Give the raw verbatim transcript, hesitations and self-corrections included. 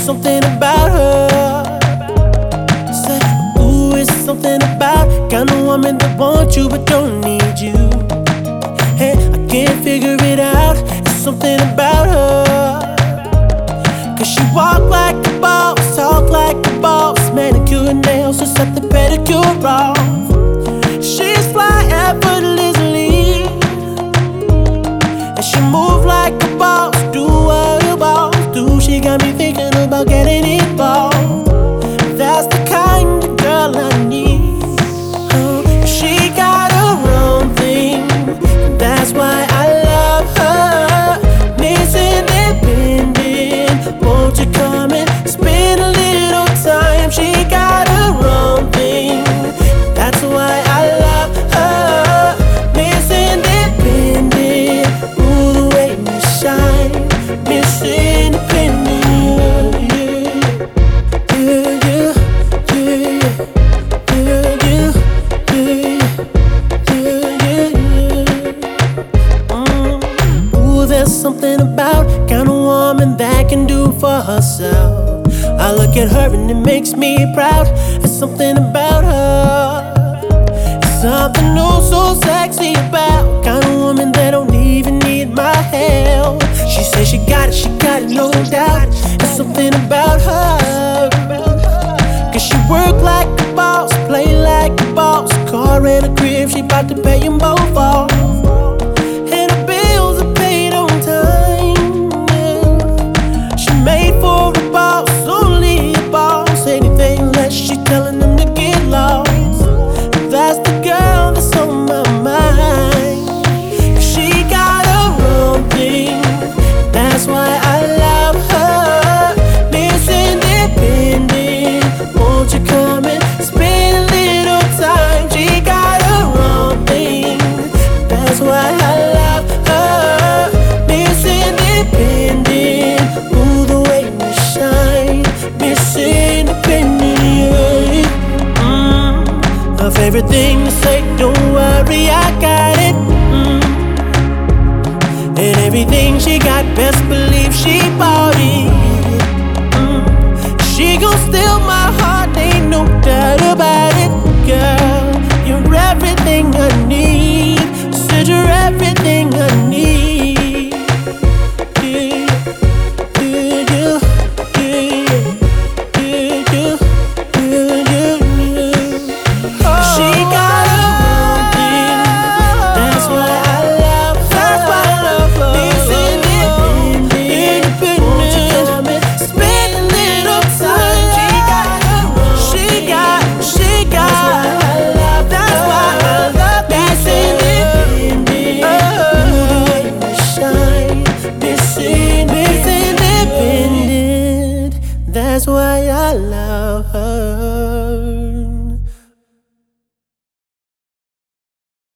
something about her. Say, ooh, it's something about kind of woman that wants you but don't need you. Hey, I can't figure it out. It's something about her. Cause she walk like a boss, talk like a boss, manicure and nails, just set the pedicure off. She's fly effortlessly, and she move like a boss, do what a boss do. She got me thinking about getting involved. That's the kind of girl I need. Oh, she got her own thing, that's why I love her. Miss Independent, won't you come and spend a little time? She got her own thing, that's why I love her. Miss Independent, ooh, the way you shine. Miss Independent, yeah, yeah, yeah, yeah, yeah, yeah, yeah, yeah. Mm. Ooh, there's something about kind of woman that can do for herself. I look at her and it makes me proud. There's something about her. It's something oh so sexy about kind of woman that don't even need my help. She says she got it, she got it, no doubt. There's something about her. Cause she work like a boss, play like a boss. Car and a crib, she bout to pay them both off. And her bills are paid on time, yeah. She made for a boss, only a boss. Anything less, she telling them to get lost. That's the girl that's on my mind. She got her own thing, that's why I love her. Miss Independent, won't you come and spend a little time? She got her own thing, that's why I love her. Miss Independent, ooh, the way you shine. Miss Independent, mm. Her favorite thing to say, don't worry, I got it. Mm. And everything she got, best believe she bought it. Mm. She gon' steal my heart, ain't no doubt